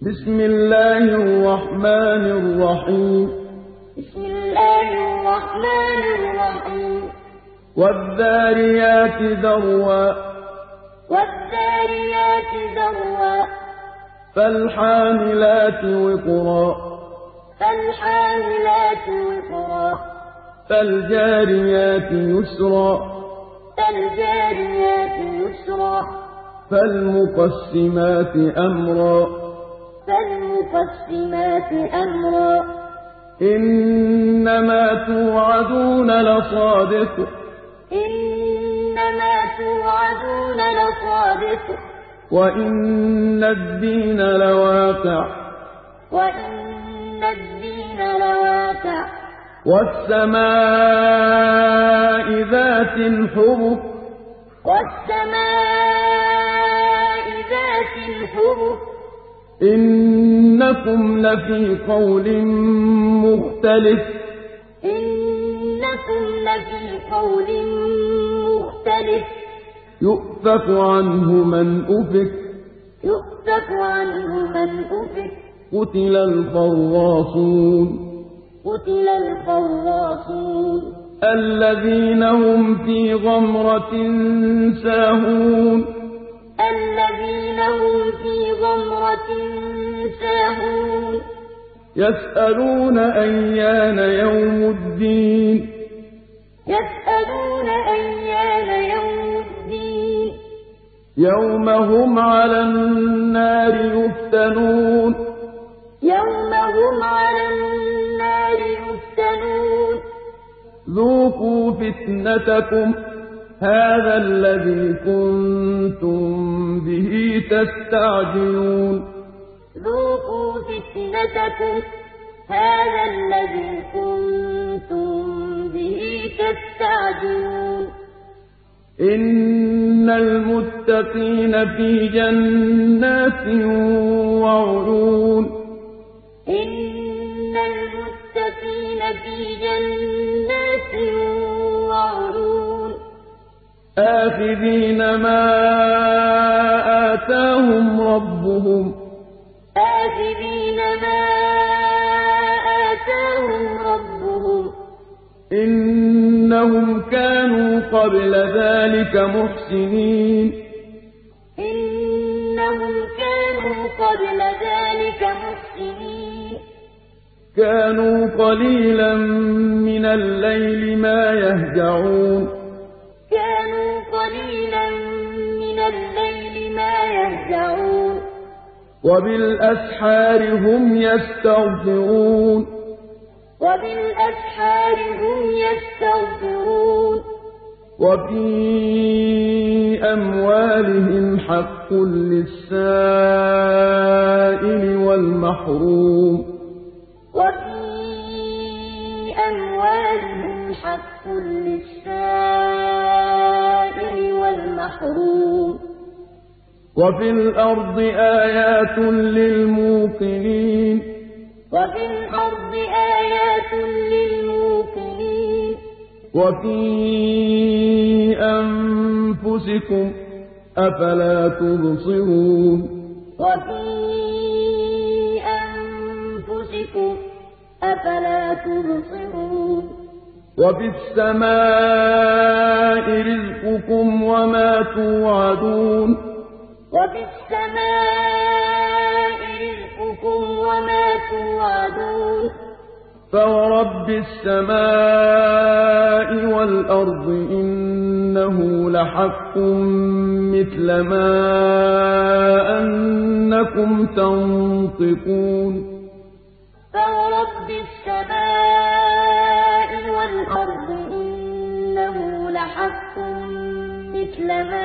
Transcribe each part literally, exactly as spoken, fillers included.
بسم الله الرحمن الرحيم بسم الله الرحمن الرحيم والذاريات ذروا والذاريات ذروا فالحاملات وقرا فالحاملات وقرا فالجاريات يسرا فالجاريات يسرا فالمقسمات أمرا فالمقسمات أمرا إنما توعدون لصادق إنما توعدون لصادق وإن الدين لواقع وإن الدين لواقع والسماء ذات الحبك والسماء ذات الحبك إنكم لفي قول مختلف إنكم لفي قول مختلف يؤفك عنه من أفك يؤفك عنه من أفك قتل الخراصون قتل الخراصون الذين هم في غمرة ساهون الذين هم في غمرة ساهون يسألون أيان يوم الدين يسألون أيان يوم الدين يوم هم على النار يفتنون يوم هم على النار يفتنون ذوقوا فتنتكم هذا الذي كنتم به تستعجلون ذوقوا فتنتكم هذا الذي كنتم به تستعجلون إن المتقين في جنات وعيون إن المتقين في جنات وعيون آخذين ما آتاهم ربهم آخذين ما آتاهم ربهم إنهم كانوا قبل ذلك محسنين إنهم كانوا قبل ذلك محسنين كانوا قليلا من الليل ما يهجعون كانوا قليلا من الليل ما يهجعون وبالأسحار هم يستغفرون وبالأسحار هم يستغفرون وفي أموالهم حق للسائل والمحروم وفي أموالهم حق للسائل والمحروم وفي الأرض آيات للموقنين وفي الأرض آيات للموقنين وفي أنفسكم أفلا تبصرون وفي أنفسكم أفلا تبصرون وفي السماء رزقكم وما توعدون وفي السماء رزقكم وما توعدون فورب السماء والأرض إنه لحق مثل ما أنكم تنطقون فورب السماء والأرض إنه لحق مثل ما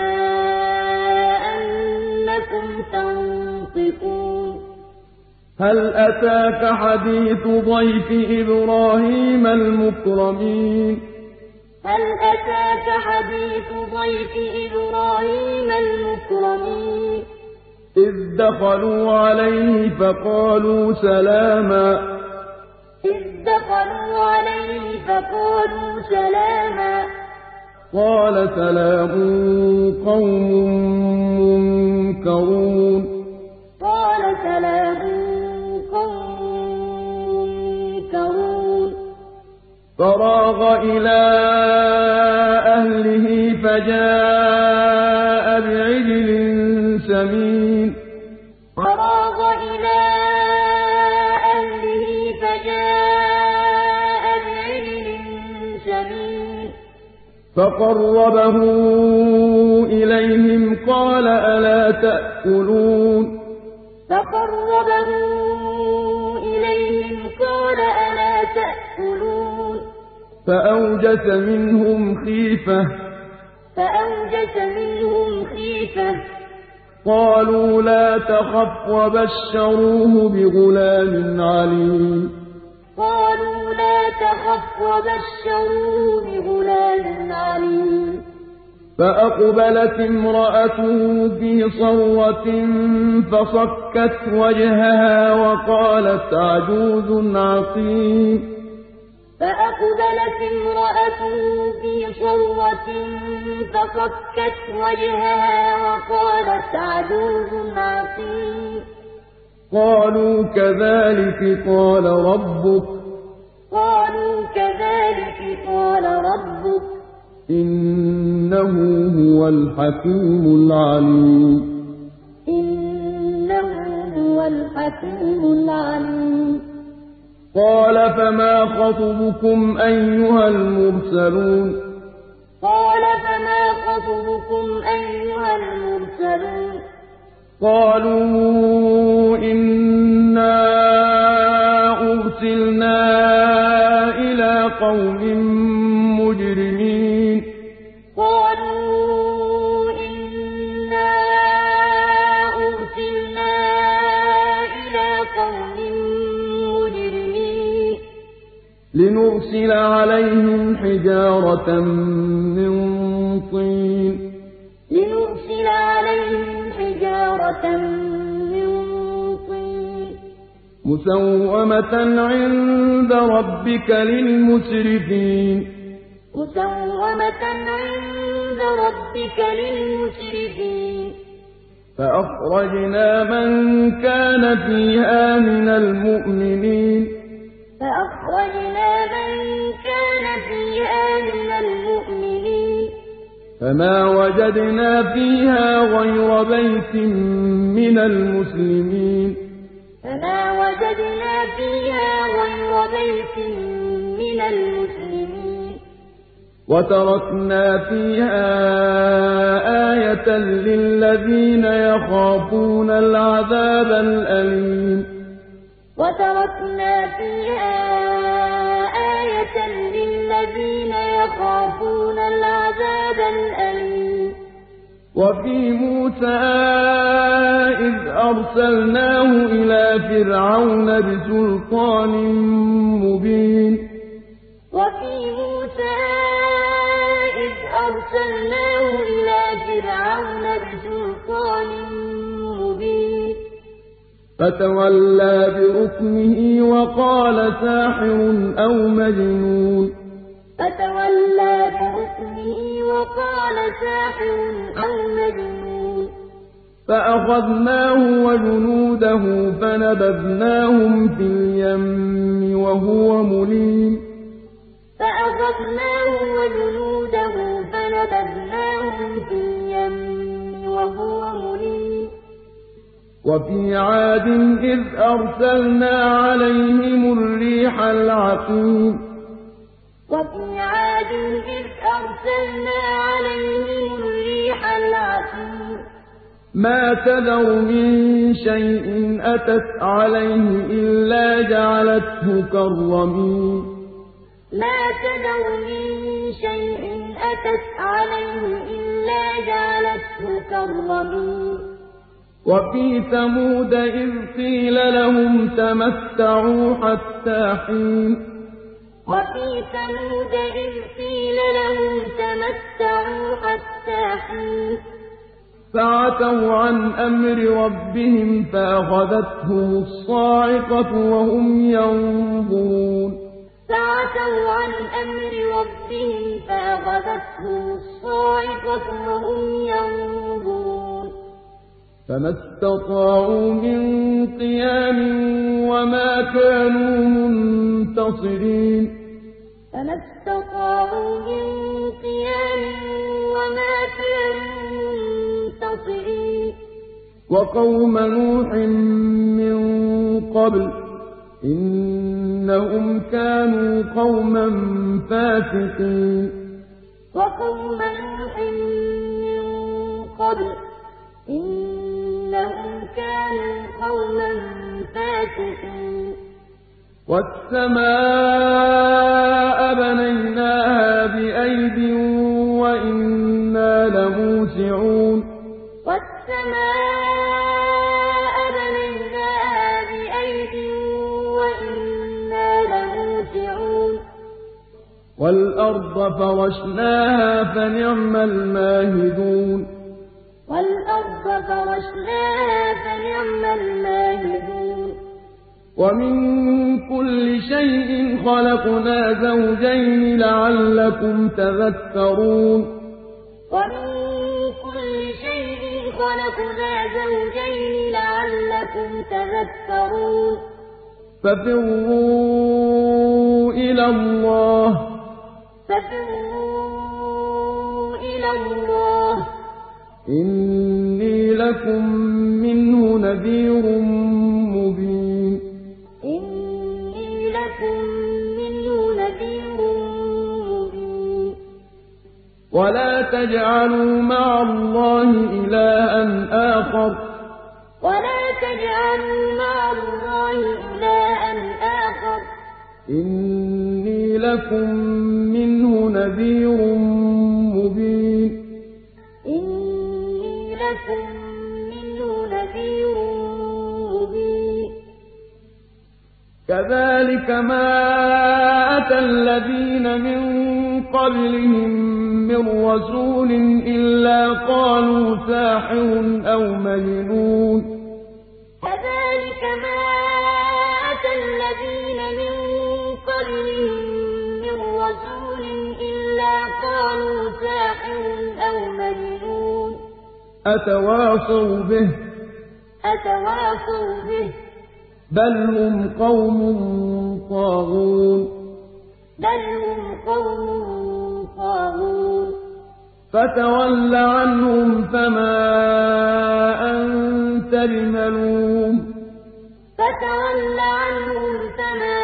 أنكم تنطقون هل أتاك حديث ضيف إبراهيم المكرمين هل أتاك حديث ضيف إبراهيم المكرمين إذ دخلوا عليه فقالوا سلاما إذ دخلوا عليه فقالوا سلاما قال سلام قوم منكرون قال سلام فراغ إلى أهله فجاء بعجل سمين فراغ إلى أهله فجاء بعجل سمين فقربه إليهم قال ألا تأكلون فقربه إليهم قال ألا تأكلون فأوجس منهم خيفة فأوجس منهم خيفة قالوا لا تخف وبشروه بغلام عليم قالوا لا تخف وبشروه بغلام عليم فأقبلت امرأته في صرة فصكت وجهها وقالت عجوز عقيم فأقبلت امرأته في صرة فصكت وجهها وقالت عجوز عقيم قالوا كذلك قال ربك قالوا كذلك قال ربك إنه هو الحكيم العليم إنه هو الحكيم العليم قال فما خطبكم أيها المرسلون قال فما خطبكم أيها المرسلون قالوا إنا أرسلنا إلى قوم مجرمين قالوا إنا أرسلنا إلى قوم مجرمين لنرسل عليهم حجارة من طين لنرسل عليهم حجارة من طين مسومة عند ربك للمسرفين مسومة عند ربك للمسرفين فأخرجنا من كان فيها من المؤمنين فأخرجنا من كان فيها من المؤمنين فما وجدنا فيها غير بيت من المسلمين فما وجدنا فيها غير بيت من المسلمين وتركنا فيها آية للذين يخافون العذاب الأليم وتركنا فيها آية للذين يخافون العذاب الأليم وفي موسى إذ أرسلناه إلى فرعون بسلطان مبين وفي موسى إذ أرسلناه إلى فرعون بسلطان مبين فتولى بركنه وقال ساحر أو مجنون فتولى بركنه وقال ساحر أو مجنون فأخذناه وجنوده فنبذناهم في اليم وهو مليم فأخذناه وجنوده فنبذناهم في اليم وهو مليم وفي عاد إذ أرسلنا عليهم الريح العقيم وفي عاد إذ أرسلنا عليهم الريح العقيم ما تذر من شيء أتت عليه إلا جعلته كالرميم ما تذر من شيء أتت عليه إلا جعلته كالرميم وفي ثمود إذ قيل لهم تمتعوا حتى حين وفي ثمود إذ قيل لهم تمتعوا حتى حين فعتوا عن أمر ربهم فأخذتهم الصاعقة وهم ينظرون فعتوا عن أمر ربهم فأخذتهم الصاعقة وهم ينظرون فما استطاعوا من قيام وما كانوا منتصرين فما استطاعوا من قيام وما كانوا منتصرين وقوم نوح من قبل إنهم كانوا قوما فاسقين وقوم نوح من قبل إنهم كانوا قوما فاسقين والسماء بنيناها بأيد وإنا لموسعون والسماء بنيناها بأيد وإنا لموسعون والأرض فرشناها فنعم الماهدون والأرض فرشناها فنعم الماهدون ومن كل شيء خلقنا زوجين لعلكم تذكرون ومن كل شيء خلقنا زوجين لعلكم تذكرون ففروا إلى الله ففروا إلى الله إني لكم منه نذير مبين إني لكم منه نذير مبين ولا تجعلوا مع الله إلها آخر ولا تجعلوا مع الله إلها آخر إني لكم منه نذير مبين إني لكم منه نذير مبين كذلك ما أتى الذين من قبلهم من رسول إلا قالوا ساحر أو مجنون كذلك ما أتى الذين من قبلهم من رسول إلا قالوا ساحر أو مجنون أتواصوا به أتواصوا به بل هم قوم طاغون بل هم قوم طاغون فتول عنهم فما أنت بملوم فتول عنهم فما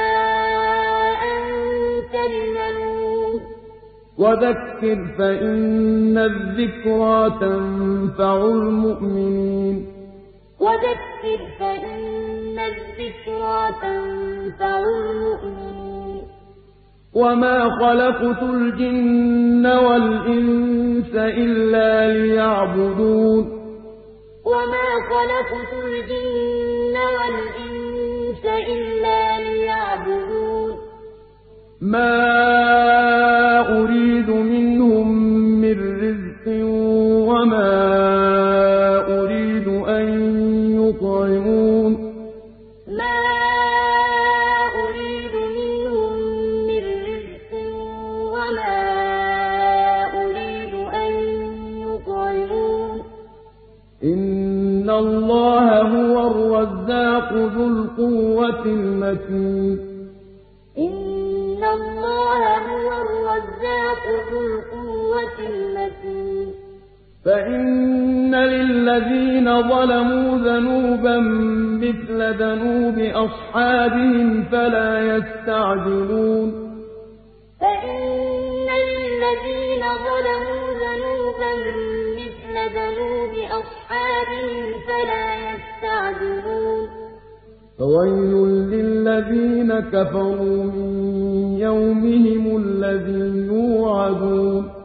أنت بملوم وذكر فإن الذكرى تنفع المؤمنين وذكر فإن الذكرى تنفع المؤمنين وما خلقت الجن والإنس إلا ليعبدون وما خلقت الجن والإنس إلا ليعبدون ما أريد منهم من رزق وما أريد أن يطعمون ما أريد منهم من رزق وما أريد أن يطعمون إن الله هو الرزاق ذو القوة المتين إن الله هو الرزاق ذو القوة المتين فإن للذين ظلموا ذنوبا مثل ذنوب أصحابهم فلا يستعجلون فإن للذين ظلموا ذنوبا مثل ذنوب أصحابهم فلا يستعجلون فويل للذين كفروا من يومهم الذي يوعدون